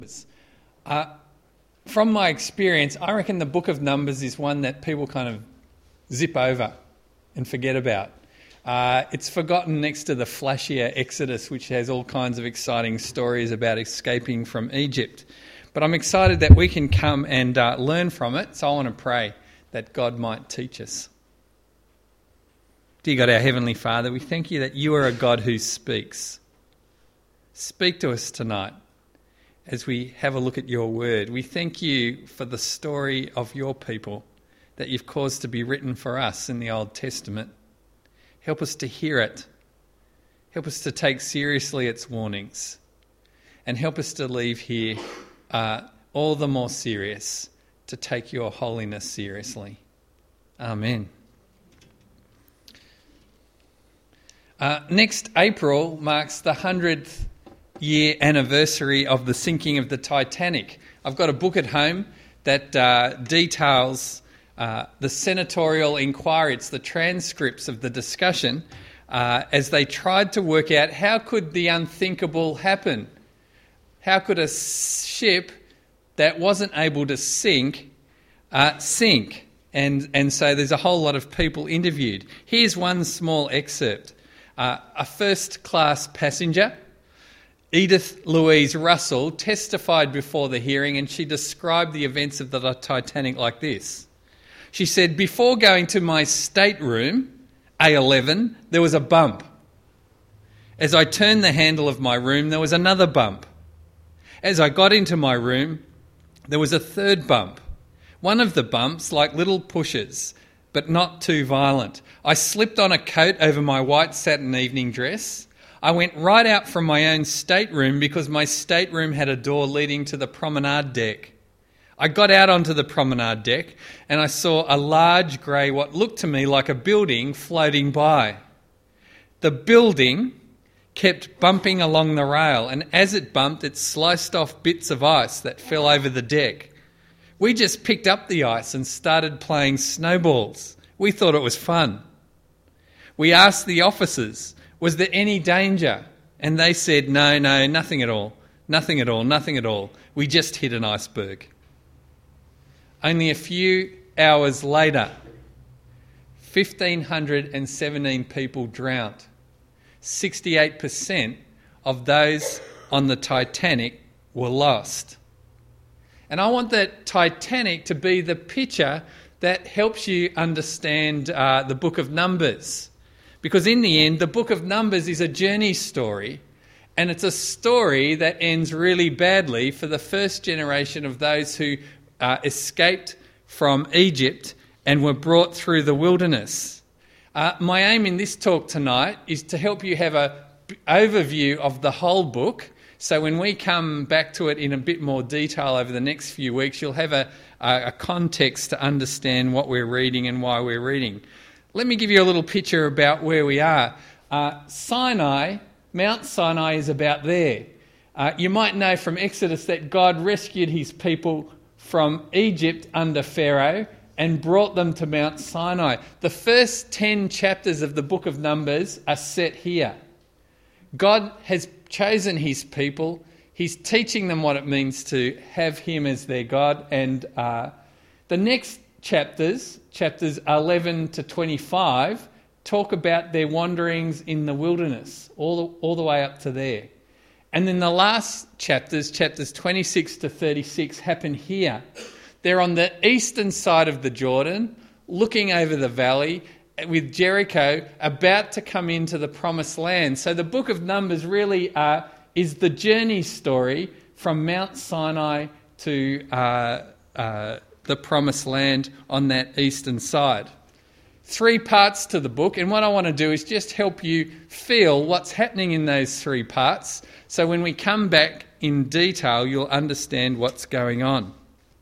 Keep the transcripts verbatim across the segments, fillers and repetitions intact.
Uh, from my experience, I reckon the book of Numbers is one that people kind of zip over and forget about. Uh, it's forgotten next to the flashier Exodus, which has all kinds of exciting stories about escaping from Egypt. But I'm excited that we can come and uh, learn from it, so I want to pray that God might teach us. Dear God, our Heavenly Father, we thank you that you are a God who speaks. Speak to us tonight as we have a look at your word. We thank you for the story of your people that you've caused to be written for us in the Old Testament. Help us to hear it. Help us to take seriously its warnings. And help us to leave here uh, all the more serious to take your holiness seriously. Amen. Uh, next April marks the hundredth year anniversary of the sinking of the Titanic. I've got a book at home that uh, details uh, the senatorial inquiry. It's the transcripts of the discussion uh, as they tried to work out how could the unthinkable happen. How could a ship that wasn't able to sink, uh, sink? And, and so there's a whole lot of people interviewed. Here's one small excerpt. Uh, a first-class passenger, Edith Louise Russell, testified before the hearing, and she described the events of the Titanic like this. She said, "Before going to my stateroom, A eleven, there was a bump. As I turned the handle of my room, there was another bump. As I got into my room, there was a third bump. One of the bumps, like little pushes, but not too violent. I slipped on a coat over my white satin evening dress. I went right out from my own stateroom because my stateroom had a door leading to the promenade deck. I got out onto the promenade deck and I saw a large grey, what looked to me like a building, floating by. The building kept bumping along the rail, and as it bumped, it sliced off bits of ice that fell over the deck. We just picked up the ice and started playing snowballs. We thought it was fun. We asked the officers, was there any danger? And they said, no, no, nothing at all. Nothing at all, nothing at all. We just hit an iceberg. Only a few hours later, one thousand five hundred seventeen people drowned. sixty-eight percent of those on the Titanic were lost. And I want that Titanic to be the picture that helps you understand uh, the book of Numbers. Because in the end, the book of Numbers is a journey story, and it's a story that ends really badly for the first generation of those who uh, escaped from Egypt and were brought through the wilderness. Uh, my aim in this talk tonight is to help you have an overview of the whole book. So when we come back to it in a bit more detail over the next few weeks, you'll have a, a context to understand what we're reading and why we're reading. Let me give you a little picture about where we are. Uh, Sinai, Mount Sinai is about there. Uh, you might know from Exodus that God rescued his people from Egypt under Pharaoh and brought them to Mount Sinai. The first ten chapters of the book of Numbers are set here. God has chosen his people. He's teaching them what it means to have him as their God. And uh, the next chapters, chapters eleven to twenty-five, talk about their wanderings in the wilderness, all the, all the way up to there. And then the last chapters, chapters twenty-six to thirty-six, happen here. They're on the eastern side of the Jordan, looking over the valley, with Jericho about to come into the promised land. So the book of Numbers really uh, is the journey story from Mount Sinai to uh, uh, the promised land on that eastern side. Three parts to the book, and what I want to do is just help you feel what's happening in those three parts, so when we come back in detail, you'll understand what's going on.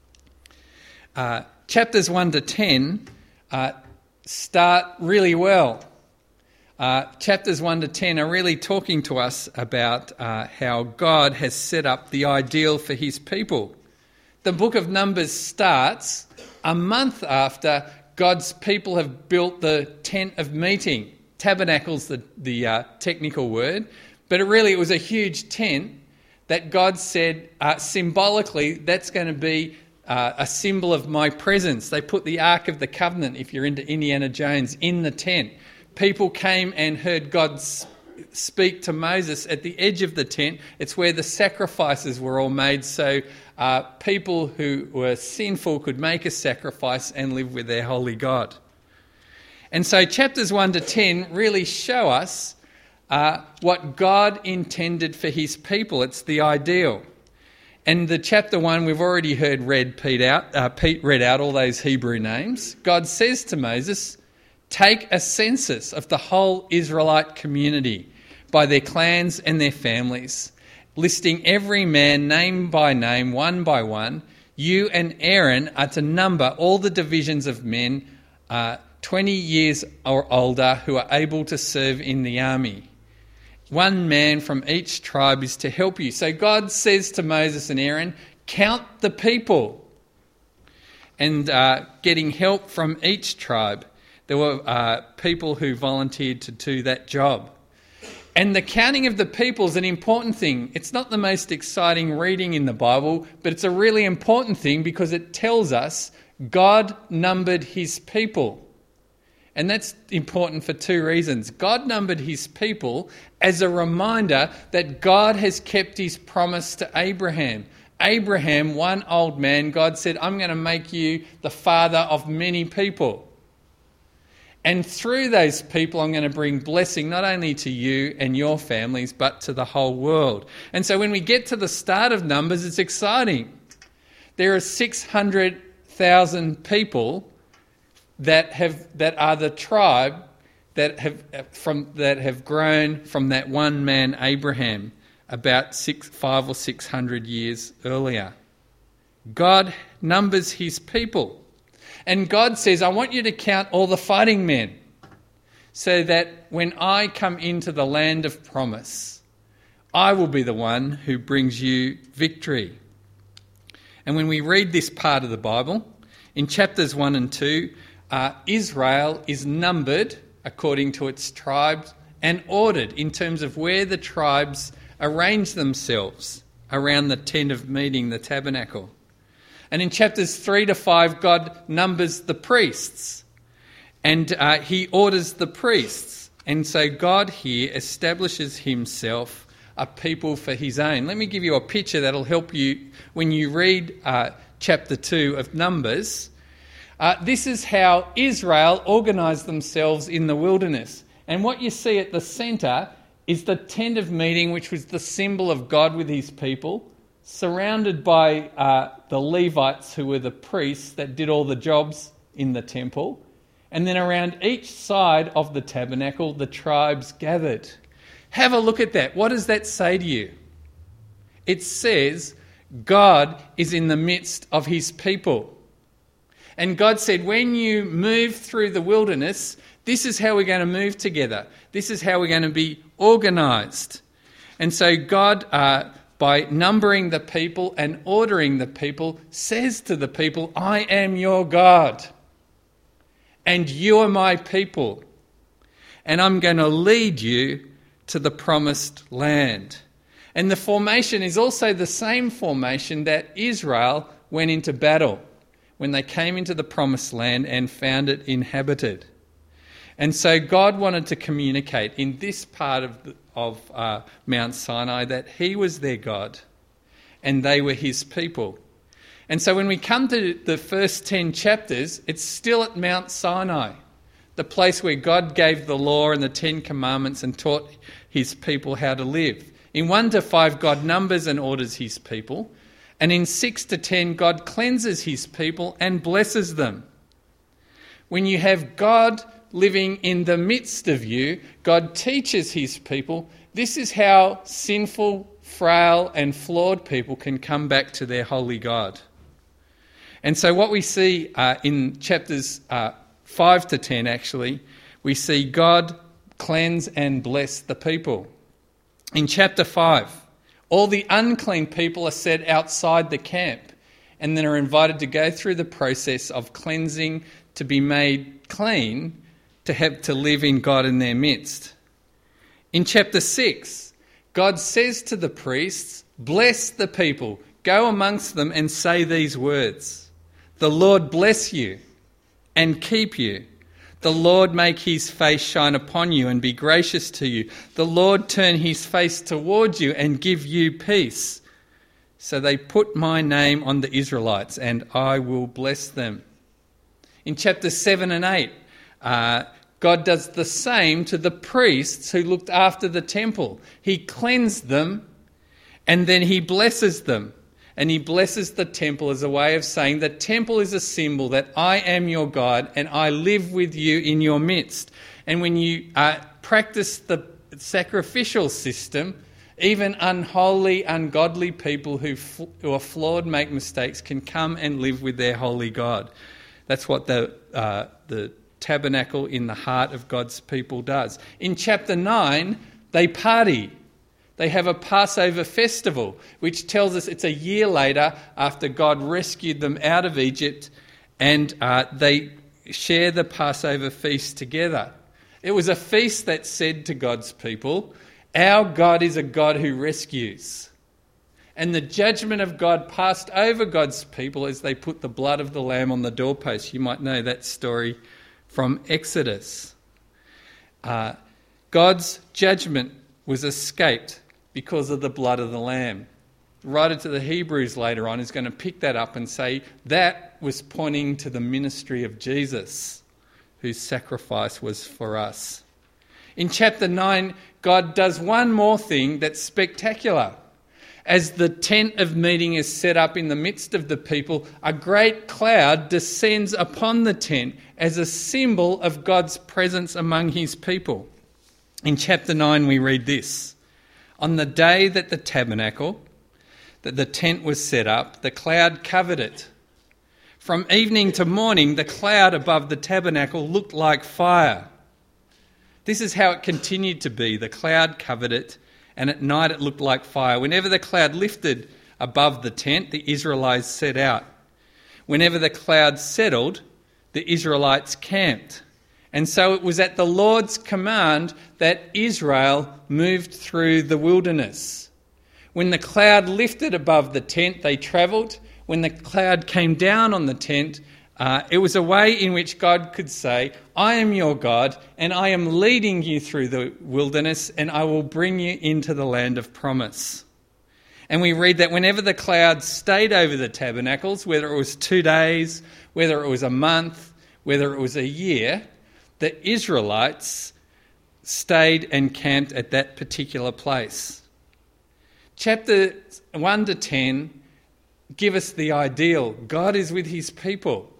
Uh, chapters one to ten uh, start really well. Uh, chapters one to ten are really talking to us about uh, how God has set up the ideal for his people. The book of Numbers starts a month after God's people have built the tent of meeting. Tabernacle's the, the uh, technical word, but it really it was a huge tent that God said uh, symbolically that's going to be uh, a symbol of my presence. They put the Ark of the Covenant, if you're into Indiana Jones, in the tent. People came and heard God speak to Moses at the edge of the tent. It's where the sacrifices were all made, so uh, people who were sinful could make a sacrifice and live with their holy God. And so chapters one to ten really show us uh, what God intended for his people. It's the ideal. And the chapter one, we've already heard read Pete out, uh, Pete read out all those Hebrew names. God says to Moses, take a census of the whole Israelite community by their clans and their families, listing every man name by name, one by one. You and Aaron are to number all the divisions of men uh, twenty years or older who are able to serve in the army. One man from each tribe is to help you. So God says to Moses and Aaron, count the people. And uh, getting help from each tribe. There were uh, people who volunteered to do that job. And the counting of the people is an important thing. It's not the most exciting reading in the Bible, but it's a really important thing because it tells us God numbered his people. And that's important for two reasons. God numbered his people as a reminder that God has kept his promise to Abraham. Abraham, one old man, God said, I'm going to make you the father of many people. And through those people, I'm going to bring blessing not only to you and your families, but to the whole world. And so when we get to the start of Numbers, it's exciting. There are six hundred thousand people that have that are the tribe that have from that have grown from that one man Abraham about six, five or six hundred years earlier. God numbers his people. And God says, I want you to count all the fighting men so that when I come into the land of promise, I will be the one who brings you victory. And when we read this part of the Bible, in chapters one and two, uh, Israel is numbered according to its tribes and ordered in terms of where the tribes arrange themselves around the tent of meeting, the tabernacle. And in chapters three to five, God numbers the priests and uh, he orders the priests. And so God here establishes himself a people for his own. Let me give you a picture that'll help you when you read uh, chapter two of Numbers. Uh, this is how Israel organised themselves in the wilderness. And what you see at the centre is the tent of meeting, which was the symbol of God with his people, surrounded by uh, the Levites, who were the priests that did all the jobs in the temple. And then around each side of the tabernacle, the tribes gathered. Have a look at that. What does that say to you? It says God is in the midst of his people. And God said, when you move through the wilderness, this is how we're going to move together. This is how we're going to be organised. And so God, uh, by numbering the people and ordering the people, says to the people, I am your God, and you are my people, and I'm going to lead you to the promised land. And the formation is also the same formation that Israel went into battle when they came into the promised land and found it inhabited. And so God wanted to communicate in this part of, the, of uh, Mount Sinai that he was their God and they were his people. And so when we come to the first ten chapters, it's still at Mount Sinai, the place where God gave the law and the Ten Commandments and taught his people how to live. In one to five, God numbers and orders his people. And in six to ten, God cleanses his people and blesses them. When you have God living in the midst of you, God teaches his people. This is how sinful, frail and flawed people can come back to their holy God. And so what we see uh, in chapters uh, five to ten actually, we see God cleanse and bless the people. In chapter five, all the unclean people are set outside the camp and then are invited to go through the process of cleansing to be made clean, to have to live in God in their midst. In chapter six, God says to the priests, Bless the people. Go amongst them and say these words. The Lord bless you and keep you. The Lord make his face shine upon you and be gracious to you. The Lord turn his face towards you and give you peace. So they put my name on the Israelites, and I will bless them. In chapters seven and eight, uh, God does the same to the priests who looked after the temple. He cleansed them, and then he blesses them. And he blesses the temple as a way of saying the temple is a symbol that I am your God and I live with you in your midst. And when you uh, practice the sacrificial system, even unholy, ungodly people who, f- who are flawed, make mistakes, can come and live with their holy God. That's what the uh, the tabernacle in the heart of God's people does. In chapter nine, they party. They have a Passover festival, which tells us it's a year later after God rescued them out of Egypt, and uh, they share the Passover feast together. It was a feast that said to God's people, our God is a God who rescues. And the judgment of God passed over God's people as they put the blood of the lamb on the doorpost. You might know that story from Exodus. Uh, God's judgment was escaped because of the blood of the lamb. The writer to the Hebrews later on is going to pick that up and say that was pointing to the ministry of Jesus, whose sacrifice was for us. In chapter nine, God does one more thing that's spectacular. As the tent of meeting is set up in the midst of the people, a great cloud descends upon the tent as a symbol of God's presence among his people. In chapter nine, we read this. On the day that the tabernacle, that the tent was set up, the cloud covered it. From evening to morning, the cloud above the tabernacle looked like fire. This is how it continued to be. The cloud covered it, and at night it looked like fire. Whenever the cloud lifted above the tent, the Israelites set out. Whenever the cloud settled, the Israelites camped. And so it was at the Lord's command that Israel moved through the wilderness. When the cloud lifted above the tent, they travelled. When the cloud came down on the tent, uh, it was a way in which God could say, I am your God, and I am leading you through the wilderness, and I will bring you into the land of promise. And we read that whenever the cloud stayed over the tabernacles, whether it was two days, whether it was a month, whether it was a year, the Israelites stayed and camped at that particular place. Chapter one to ten give us the ideal. God is with his people.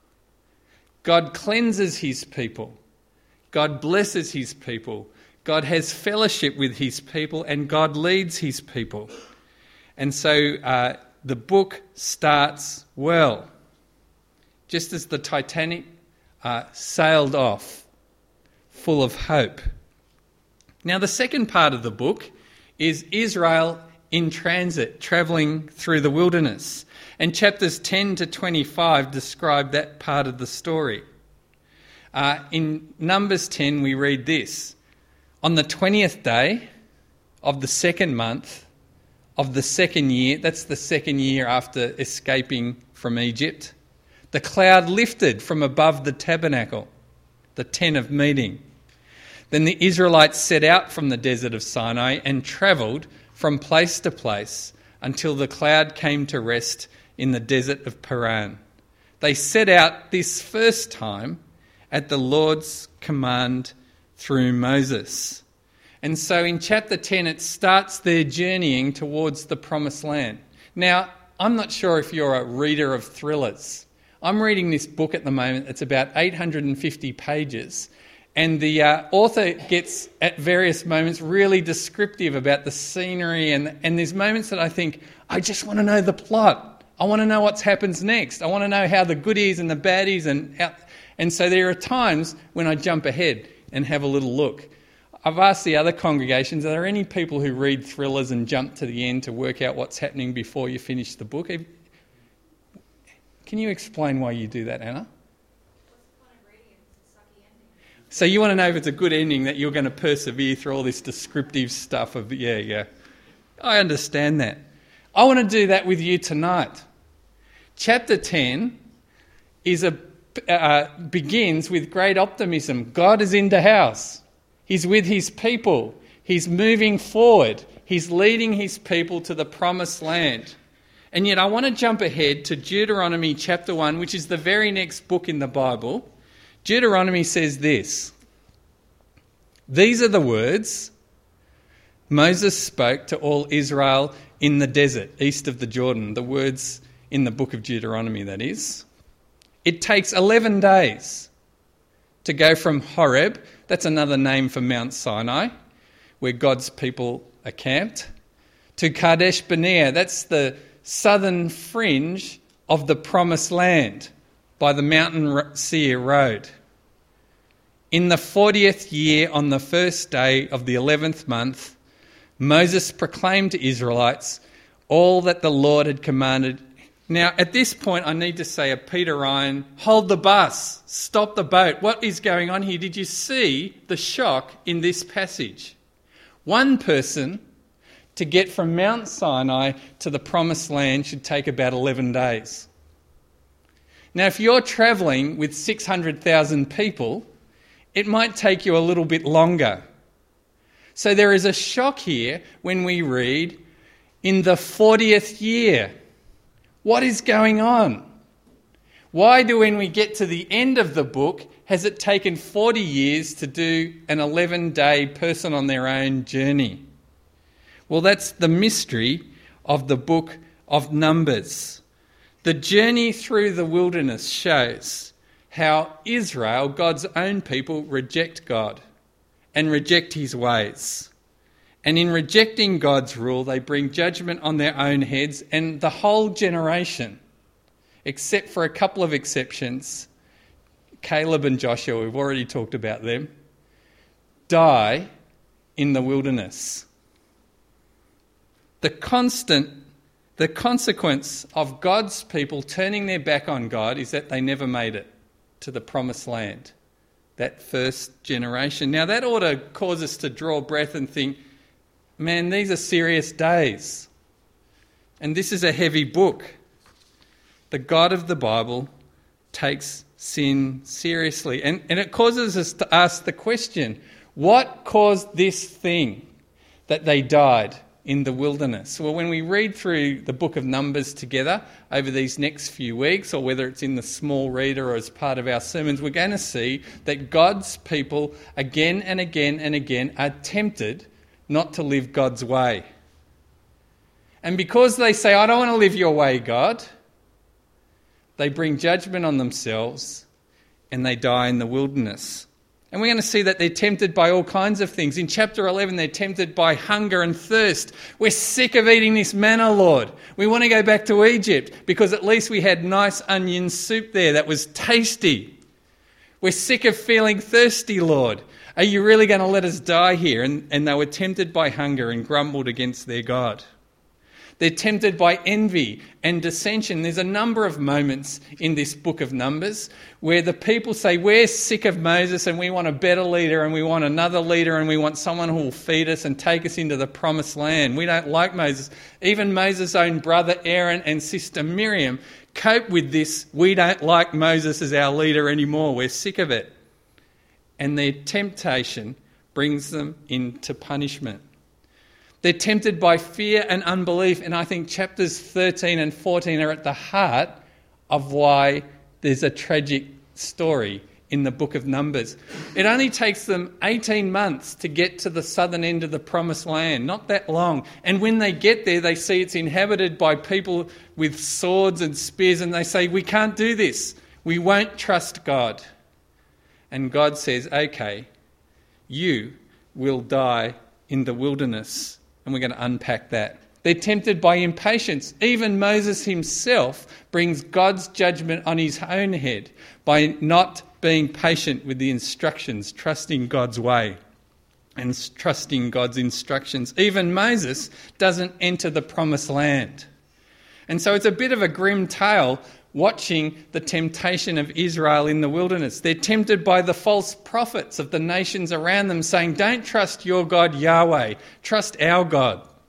God cleanses his people. God blesses his people. God has fellowship with his people, and God leads his people. And so uh, the book starts well. Just as the Titanic Uh, sailed off, full of hope. Now, the second part of the book is Israel in transit, travelling through the wilderness. And chapters ten to twenty-five describe that part of the story. Uh, in Numbers ten, we read this. On the twentieth day of the second month of the second year, that's the second year after escaping from Egypt, the cloud lifted from above the tabernacle, the tent of meeting. Then the Israelites set out from the desert of Sinai and travelled from place to place until the cloud came to rest in the desert of Paran. They set out this first time at the Lord's command through Moses. And so in chapter ten, it starts their journeying towards the promised land. Now, I'm not sure if you're a reader of thrillers. I'm reading this book at the moment. It's about eight hundred fifty pages. And the uh, author gets, at various moments, really descriptive about the scenery. And, and there's moments that I think, I just want to know the plot. I want to know what happens next. I want to know how the goodies and the baddies. And, how, and so there are times when I jump ahead and have a little look. I've asked the other congregations, are there any people who read thrillers and jump to the end to work out what's happening before you finish the book? Can you explain why you do that, Anna? So you want to know if it's a good ending, that you're going to persevere through all this descriptive stuff of, yeah, yeah. I understand that. I want to do that with you tonight. Chapter ten is a uh, begins with great optimism. God is in the house. He's with his people. He's moving forward. He's leading his people to the promised land. And yet I want to jump ahead to Deuteronomy chapter one, which is the very next book in the Bible. Deuteronomy says this: "These are the words Moses spoke to all Israel in the desert east of the Jordan." The words in the book of Deuteronomy, that is. "It takes eleven days to go from Horeb," that's another name for Mount Sinai, where God's people are camped, "to Kadesh Barnea," that's the southern fringe of the promised land by the Mountain Seir road. "In the fortieth year, on the first day of the eleventh month, Moses proclaimed to Israelites all that the Lord had commanded." Now, at this point, I need to say a Peter Ryan, hold the bus, stop the boat. What is going on here? Did you see the shock in this passage? One person to get from Mount Sinai to the promised land should take about eleven days. Now, if you're travelling with six hundred thousand people, it might take you a little bit longer. So there is a shock here when we read, "in the fortieth year." What is going on? Why do, when we get to the end of the book, has it taken forty years to do an eleven-day person on their own journey? Well, that's the mystery of the book of Numbers. The journey through the wilderness shows how Israel, God's own people, reject God and reject his ways. And in rejecting God's rule, they bring judgment on their own heads, and the whole generation, except for a couple of exceptions, Caleb and Joshua, we've already talked about them, die in the wilderness. The constant, the consequence of God's people turning their back on God is that they never made it to the promised land, that first generation. Now that ought to cause us to draw breath and think, man, these are serious days. And this is a heavy book. The God of the Bible takes sin seriously. And, and it causes us to ask the question, what caused this thing that they died in the wilderness? Well, when we read through the book of Numbers together over these next few weeks, or whether it's in the small reader or as part of our sermons, we're going to see that God's people again and again and again are tempted not to live God's way. And because they say, I don't want to live your way, God, they bring judgment on themselves and they die in the wilderness. And we're going to see that they're tempted by all kinds of things. In chapter eleven, they're tempted by hunger and thirst. We're sick of eating this manna, Lord. We want to go back to Egypt because at least we had nice onion soup there that was tasty. We're sick of feeling thirsty, Lord. Are you really going to let us die here? And, and they were tempted by hunger and grumbled against their God. They're tempted by envy and dissension. There's a number of moments in this book of Numbers where the people say, we're sick of Moses and we want a better leader and we want another leader and we want someone who will feed us and take us into the promised land. We don't like Moses. Even Moses' own brother Aaron and sister Miriam cope with this. We don't like Moses as our leader anymore. We're sick of it. And their temptation brings them into punishment. They're tempted by fear and unbelief, and I think chapters thirteen and fourteen are at the heart of why there's a tragic story in the book of Numbers. It only takes them eighteen months to get to the southern end of the promised land, not that long. And when they get there, they see it's inhabited by people with swords and spears, and they say, we can't do this. We won't trust God. And God says, okay, you will die in the wilderness. And we're going to unpack that. They're tempted by impatience. Even Moses himself brings God's judgment on his own head by not being patient with the instructions, trusting God's way and trusting God's instructions. Even Moses doesn't enter the promised land. And so it's a bit of a grim tale watching the temptation of Israel in the wilderness. They're tempted by the false prophets of the nations around them saying, don't trust your God Yahweh, trust our God.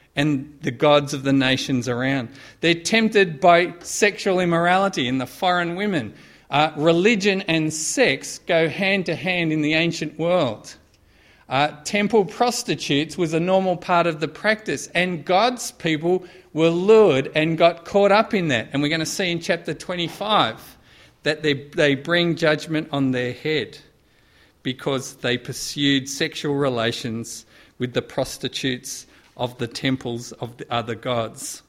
and the gods of the nations around. They're tempted by sexual immorality in the foreign women. Uh, religion and sex go hand to hand in the ancient world. Uh, temple prostitutes was a normal part of the practice, and God's people were lured and got caught up in that. And we're going to see in chapter twenty-five that they, they bring judgment on their head because they pursued sexual relations with the prostitutes of the temples of the other gods.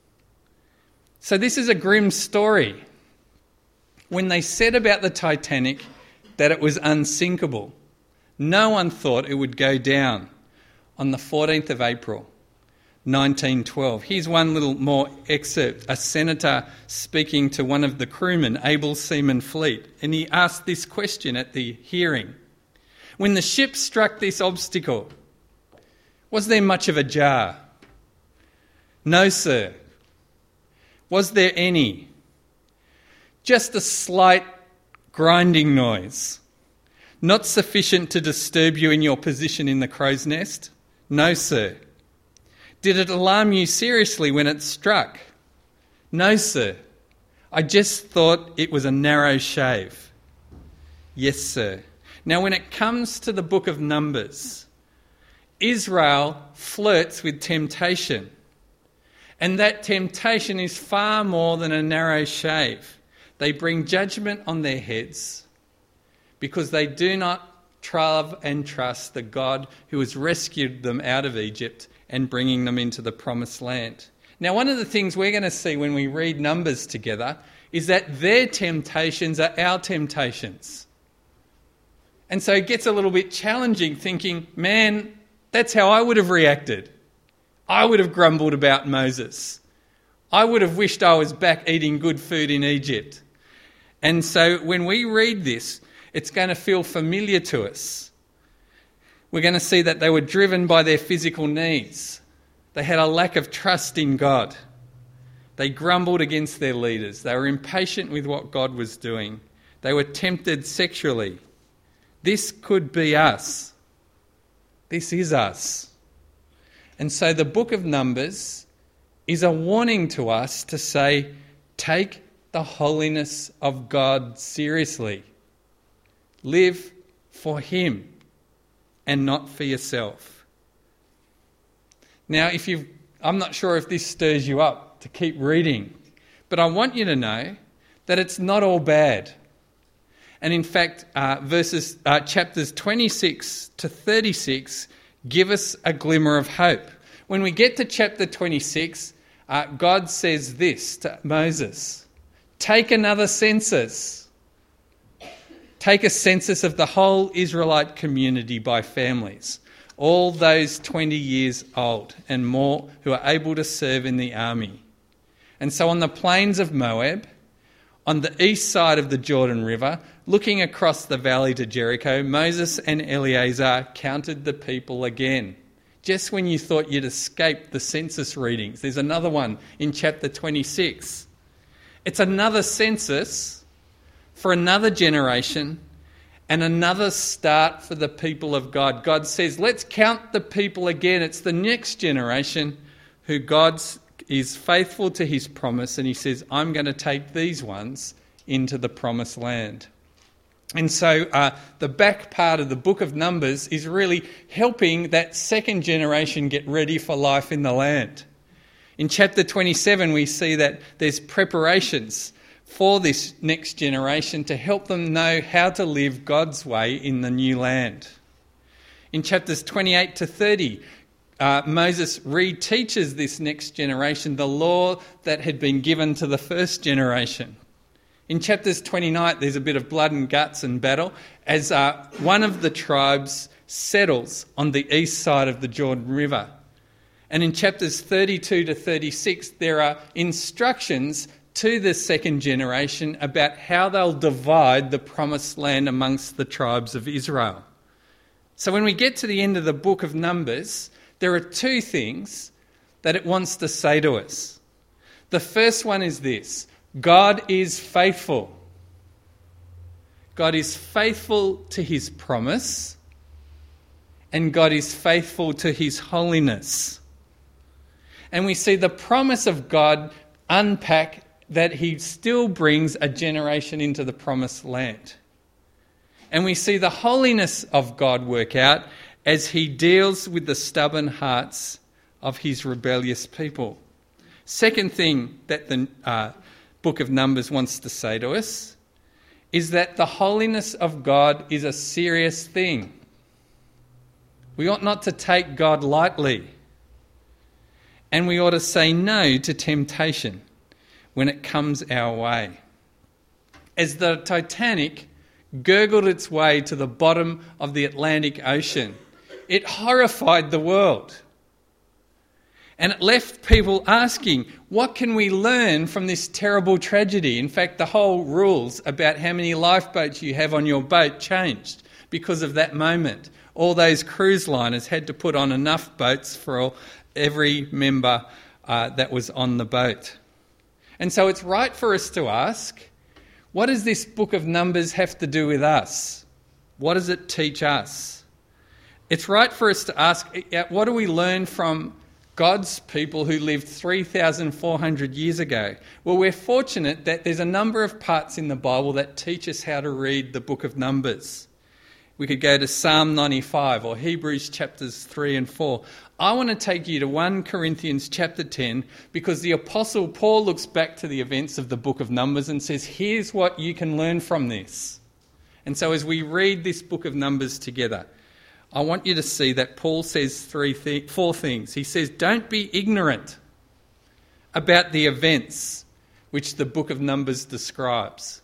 So this is a grim story. When they said about the Titanic that it was unsinkable, no one thought it would go down on the fourteenth of April, nineteen twelve. Here's one little more excerpt. A senator speaking to one of the crewmen, Able Seaman Fleet, and he asked this question at the hearing. When the ship struck this obstacle, was there much of a jar? No, sir. Was there any? Just a slight grinding noise. Not sufficient to disturb you in your position in the crow's nest? No, sir. Did it alarm you seriously when it struck? No, sir. I just thought it was a narrow shave. Yes, sir. Now, when it comes to the book of Numbers, Israel flirts with temptation. And that temptation is far more than a narrow shave. They bring judgment on their heads because they do not love and trust the God who has rescued them out of Egypt and bringing them into the promised land. Now, one of the things we're going to see when we read Numbers together is that their temptations are our temptations. And so it gets a little bit challenging thinking, man, that's how I would have reacted. I would have grumbled about Moses. I would have wished I was back eating good food in Egypt. And so when we read this, it's going to feel familiar to us. We're going to see that they were driven by their physical needs. They had a lack of trust in God. They grumbled against their leaders. They were impatient with what God was doing. They were tempted sexually. This could be us. This is us. And so the book of Numbers is a warning to us to say, take the holiness of God seriously. Live for Him and not for yourself. Now, if you've, I'm not sure if this stirs you up to keep reading, but I want you to know that it's not all bad. And in fact, uh, verses uh, chapters twenty-six to thirty-six give us a glimmer of hope. When we get to chapter twenty-six, uh, God says this to Moses: take another census. Take a census of the whole Israelite community by families, all those twenty years old and more who are able to serve in the army. And so on the plains of Moab, on the east side of the Jordan River, looking across the valley to Jericho, Moses and Eleazar counted the people again. Just when you thought you'd escaped the census readings, there's another one in chapter twenty-six. It's another census for another generation and another start for the people of God. God says, let's count the people again. It's the next generation who God is faithful to his promise, and he says, I'm going to take these ones into the promised land. And so uh, the back part of the book of Numbers is really helping that second generation get ready for life in the land. In chapter twenty-seven, we see that there's preparations for this next generation to help them know how to live God's way in the new land. In chapters twenty-eight to thirty, uh, Moses reteaches this next generation the law that had been given to the first generation. In chapters twenty-nine, there's a bit of blood and guts and battle as uh, one of the tribes settles on the east side of the Jordan River. And in chapters thirty-two to thirty-six, there are instructions to the second generation about how they'll divide the promised land amongst the tribes of Israel. So when we get to the end of the book of Numbers, there are two things that it wants to say to us. The first one is this: God is faithful. God is faithful to his promise, and God is faithful to his holiness. And we see the promise of God unpack that he still brings a generation into the promised land. And we see the holiness of God work out as he deals with the stubborn hearts of his rebellious people. Second thing that the uh, book of Numbers wants to say to us is that the holiness of God is a serious thing. We ought not to take God lightly. And we ought to say no to temptation when it comes our way. As the Titanic gurgled its way to the bottom of the Atlantic Ocean, it horrified the world. And it left people asking, what can we learn from this terrible tragedy? In fact, the whole rules about how many lifeboats you have on your boat changed because of that moment. All those cruise liners had to put on enough boats for all, every member uh, that was on the boat. And so it's right for us to ask, what does this book of Numbers have to do with us? What does it teach us? It's right for us to ask, what do we learn from God's people who lived three thousand four hundred years ago? Well, we're fortunate that there's a number of parts in the Bible that teach us how to read the book of Numbers. We could go to Psalm ninety-five or Hebrews chapters three and four. I want to take you to First Corinthians chapter ten because the Apostle Paul looks back to the events of the book of Numbers and says, here's what you can learn from this. And so as we read this book of Numbers together, I want you to see that Paul says three, th- four things. He says, don't be ignorant about the events which the book of Numbers describes.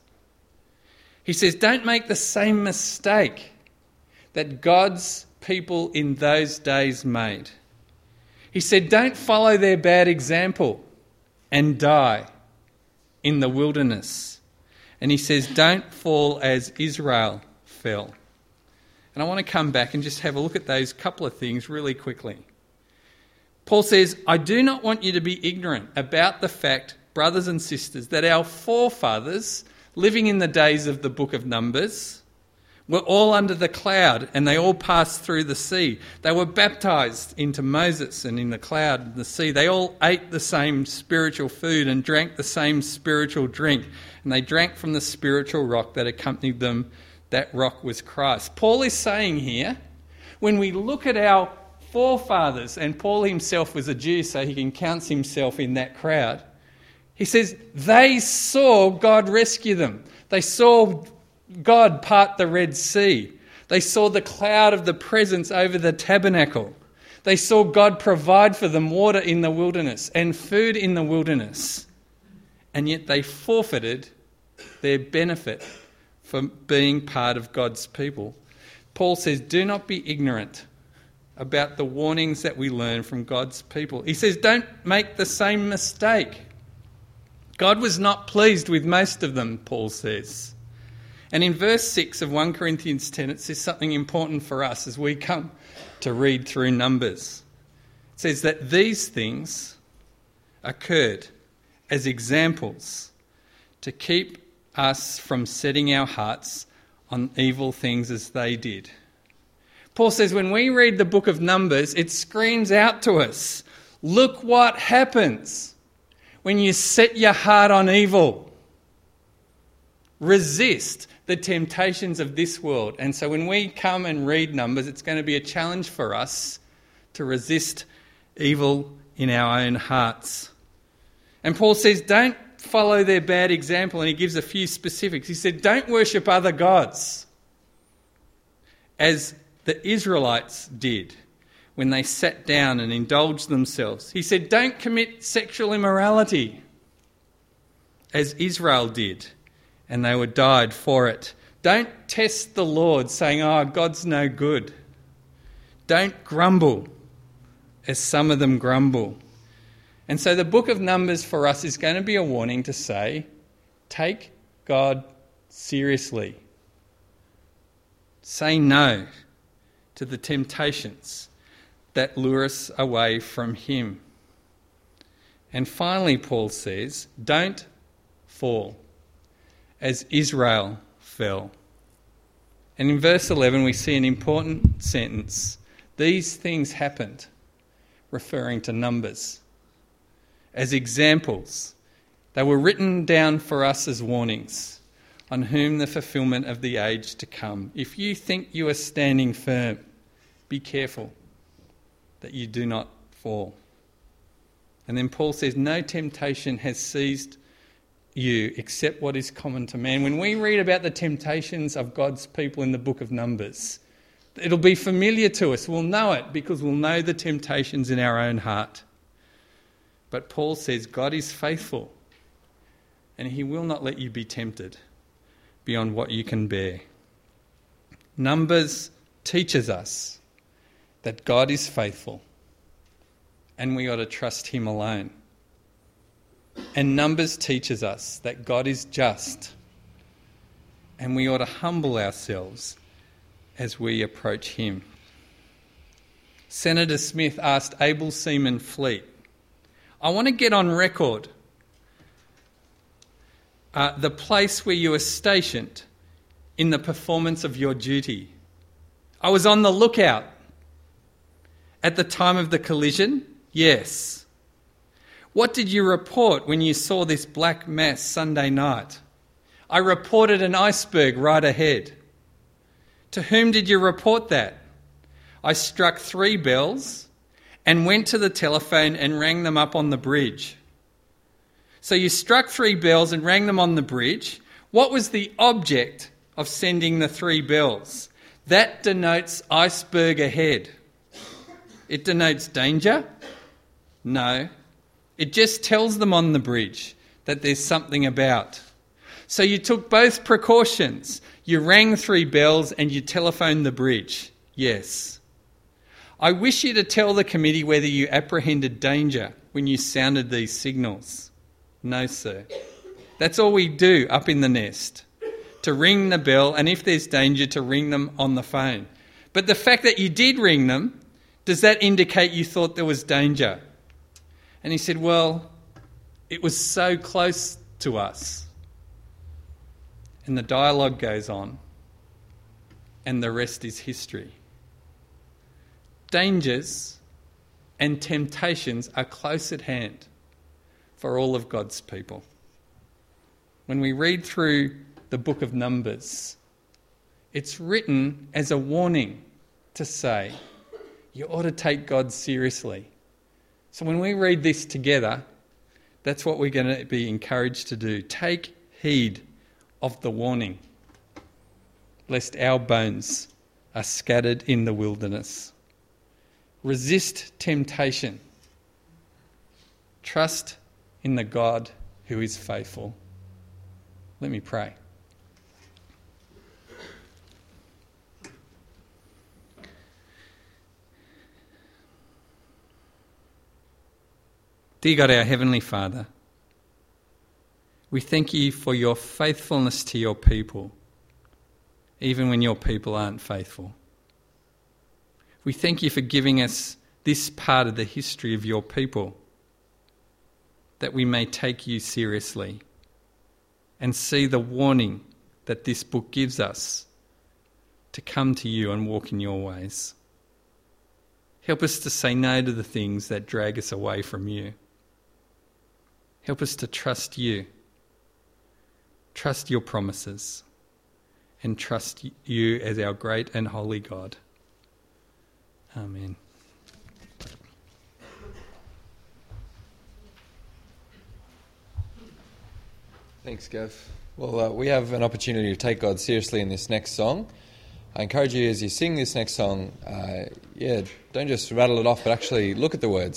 He says, don't make the same mistake that God's people in those days made. He said, don't follow their bad example and die in the wilderness. And he says, don't fall as Israel fell. And I want to come back and just have a look at those couple of things really quickly. Paul says, I do not want you to be ignorant about the fact, brothers and sisters, that our forefathers, living in the days of the book of Numbers, were all under the cloud and they all passed through the sea. They were baptised into Moses and in the cloud and the sea. They all ate the same spiritual food and drank the same spiritual drink. And they drank from the spiritual rock that accompanied them. That rock was Christ. Paul is saying here, when we look at our forefathers, and Paul himself was a Jew, so he can count himself in that crowd, he says they saw God rescue them. They saw God part the Red Sea. They saw the cloud of the presence over the tabernacle. They saw God provide for them water in the wilderness and food in the wilderness. And yet they forfeited their benefit for being part of God's people. Paul says, do not be ignorant about the warnings that we learn from God's people. He says, don't make the same mistake. God was not pleased with most of them, Paul says. And in verse six of First Corinthians ten, it says something important for us as we come to read through Numbers. It says that these things occurred as examples to keep us from setting our hearts on evil things as they did. Paul says when we read the book of Numbers, it screams out to us, look what happens when you set your heart on evil. Resist the temptations of this world. And so when we come and read Numbers, it's going to be a challenge for us to resist evil in our own hearts. And Paul says, don't follow their bad example, and he gives a few specifics. He said, don't worship other gods as the Israelites did when they sat down and indulged themselves. He said, don't commit sexual immorality as Israel did, and they were died for it. Don't test the Lord saying, oh, God's no good. Don't grumble as some of them grumble. And so the book of Numbers for us is going to be a warning to say, take God seriously. Say no to the temptations that lure us away from him. And finally, Paul says, don't fall as Israel fell. And in verse eleven, we see an important sentence. These things happened, referring to Numbers. as examples. They were written down for us as warnings, on whom the fulfilment of the age to come. If you think you are standing firm, be careful that you do not fall. And then Paul says, no temptation has seized you except what is common to man. When we read about the temptations of God's people in the book of Numbers, it'll be familiar to us. We'll know it because we'll know the temptations in our own heart. But Paul says God is faithful and he will not let you be tempted beyond what you can bear. Numbers teaches us that God is faithful and we ought to trust him alone. And Numbers teaches us that God is just and we ought to humble ourselves as we approach him. Senator Smith asked Abel Seaman Fleet, I want to get on record uh, the place where you were stationed in the performance of your duty. I was on the lookout at the time of the collision. Yes. What did you report when you saw this black mass Sunday night? I reported an iceberg right ahead. To whom did you report that? I struck three bells and went to the telephone and rang them up on the bridge. So you struck three bells and rang them on the bridge. What was the object of sending the three bells? That denotes iceberg ahead. It denotes danger? No. It just tells them on the bridge that there's something about. So you took both precautions. You rang three bells and you telephoned the bridge. Yes. I wish you to tell the committee whether you apprehended danger when you sounded these signals. No, sir. That's all we do up in the nest, to ring the bell, and if there's danger, to ring them on the phone. But the fact that you did ring them, does that indicate you thought there was danger? And he said, well, it was so close to us. And the dialogue goes on, and the rest is history. Dangers and temptations are close at hand for all of God's people. When we read through the book of Numbers, it's written as a warning to say, you ought to take God seriously. So when we read this together, that's what we're going to be encouraged to do. Take heed of the warning, lest our bones are scattered in the wilderness. Resist temptation. Trust in the God who is faithful. Let me pray. Dear God, our Heavenly Father, we thank you for your faithfulness to your people, even when your people aren't faithful. We thank you for giving us this part of the history of your people, that we may take you seriously and see the warning that this book gives us to come to you and walk in your ways. Help us to say no to the things that drag us away from you. Help us to trust you, trust your promises, and trust you as our great and holy God. Amen. Thanks, Gav. Well, uh, we have an opportunity to take God seriously in this next song. I encourage you as you sing this next song, uh, yeah, don't just rattle it off, but actually look at the words.